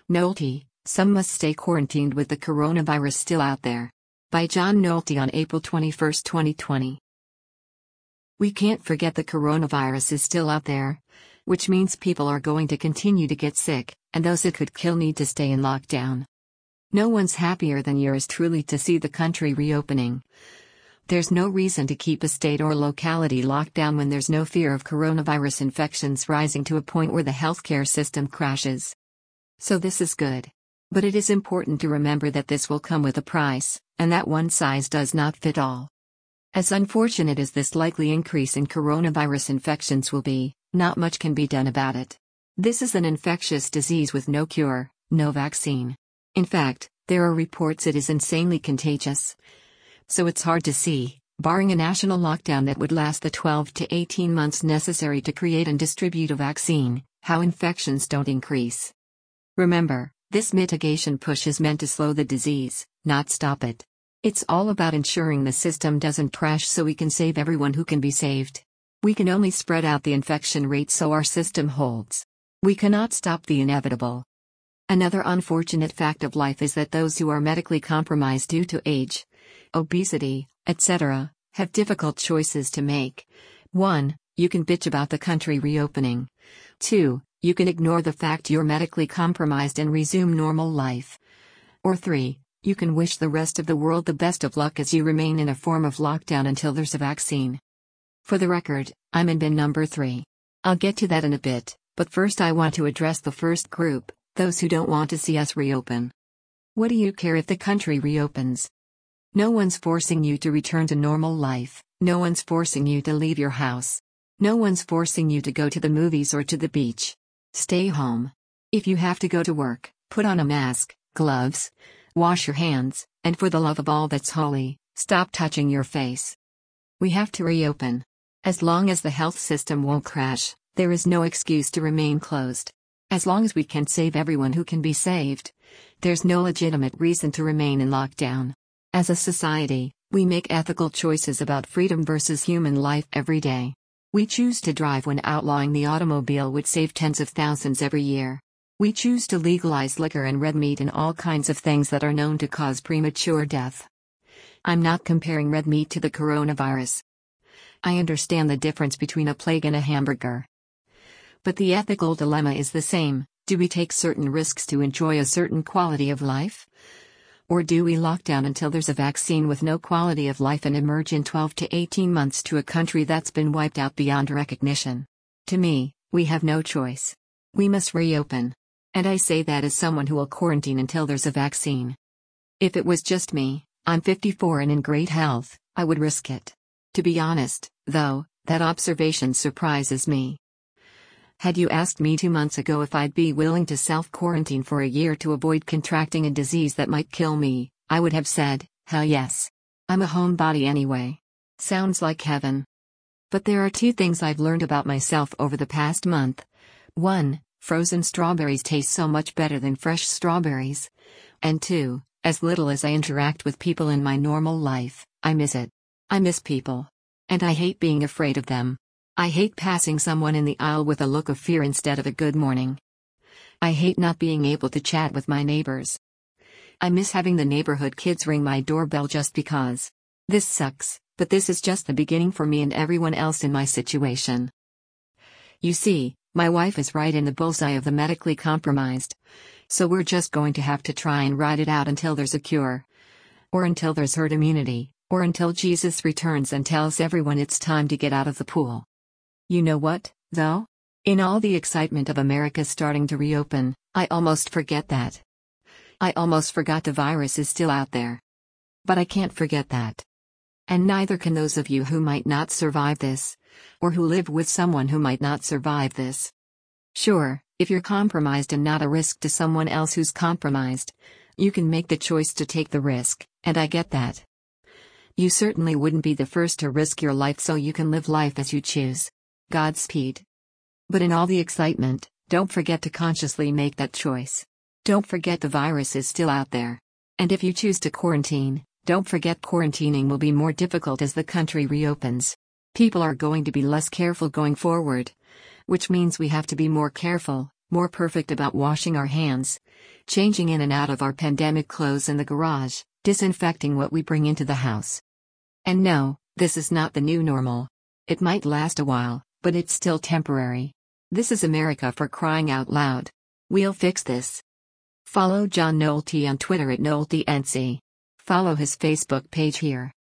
Nolte, Some Must Stay Quarantined with the Coronavirus Still Out There. By John Nolte on April 21, 2020. We can't forget the coronavirus is still out there, which means people are going to continue to get sick, and those it could kill need to stay in lockdown. No one's happier than yours truly to see the country reopening. There's no reason to keep a state or locality locked down when there's no fear of coronavirus infections rising to a point where the healthcare system crashes. So this is good. But it is important to remember that this will come with a price, and that one size does not fit all. As unfortunate as this likely increase in coronavirus infections will be, not much can be done about it. This is an infectious disease with no cure, no vaccine. In fact, there are reports it is insanely contagious. So it's hard to see, barring a national lockdown that would last the 12 to 18 months necessary to create and distribute a vaccine, how infections don't increase. Remember, this mitigation push is meant to slow the disease, not stop it. It's all about ensuring the system doesn't crash so we can save everyone who can be saved. We can only spread out the infection rate so our system holds. We cannot stop the inevitable. Another unfortunate fact of life is that those who are medically compromised due to age, obesity, etc., have difficult choices to make. 1. You can bitch about the country reopening. 2. You can ignore the fact you're medically compromised and resume normal life. Or 3. You can wish the rest of the world the best of luck as you remain in a form of lockdown until there's a vaccine. For the record, I'm in bin number 3. I'll get to that in a bit, but first I want to address the first group, those who don't want to see us reopen. What do you care if the country reopens? No one's forcing you to return to normal life, no one's forcing you to leave your house. No one's forcing you to go to the movies or to the beach. Stay home. If you have to go to work, put on a mask, gloves, wash your hands, and for the love of all that's holy, stop touching your face. We have to reopen. As long as the health system won't crash, there is no excuse to remain closed. As long as we can save everyone who can be saved, there's no legitimate reason to remain in lockdown. As a society, we make ethical choices about freedom versus human life every day. We choose to drive when outlawing the automobile would save tens of thousands every year. We choose to legalize liquor and red meat and all kinds of things that are known to cause premature death. I'm not comparing red meat to the coronavirus. I understand the difference between a plague and a hamburger. But the ethical dilemma is the same. Do we take certain risks to enjoy a certain quality of life? Or do we lock down until there's a vaccine with no quality of life and emerge in 12 to 18 months to a country that's been wiped out beyond recognition? To me, we have no choice. We must reopen. And I say that as someone who will quarantine until there's a vaccine. If it was just me, I'm 54 and in great health, I would risk it. To be honest, though, that observation surprises me. Had you asked me 2 months ago if I'd be willing to self-quarantine for a year to avoid contracting a disease that might kill me, I would have said, hell yes. I'm a homebody anyway. Sounds like heaven. But there are 2 things I've learned about myself over the past month. 1. Frozen strawberries taste so much better than fresh strawberries. And 2. As little as I interact with people in my normal life, I miss it. I miss people. And I hate being afraid of them. I hate passing someone in the aisle with a look of fear instead of a good morning. I hate not being able to chat with my neighbors. I miss having the neighborhood kids ring my doorbell just because. This sucks, but this is just the beginning for me and everyone else in my situation. You see, my wife is right in the bullseye of the medically compromised. So we're just going to have to try and ride it out until there's a cure. Or until there's herd immunity, or until Jesus returns and tells everyone it's time to get out of the pool. You know what, though? In all the excitement of America starting to reopen, I almost forget that. I almost forgot the virus is still out there. But I can't forget that. And neither can those of you who might not survive this, or who live with someone who might not survive this. Sure, if you're compromised and not a risk to someone else who's compromised, you can make the choice to take the risk, and I get that. You certainly wouldn't be the first to risk your life so you can live life as you choose. Godspeed. But in all the excitement, don't forget to consciously make that choice. Don't forget the virus is still out there. And if you choose to quarantine, don't forget quarantining will be more difficult as the country reopens. People are going to be less careful going forward. Which means we have to be more careful, more perfect about washing our hands, changing in and out of our pandemic clothes in the garage, disinfecting what we bring into the house. And no, this is not the new normal. It might last a while, but it's still temporary. This is America, for crying out loud. We'll fix this. Follow John Nolte on Twitter at NolteNC. Follow his Facebook page here.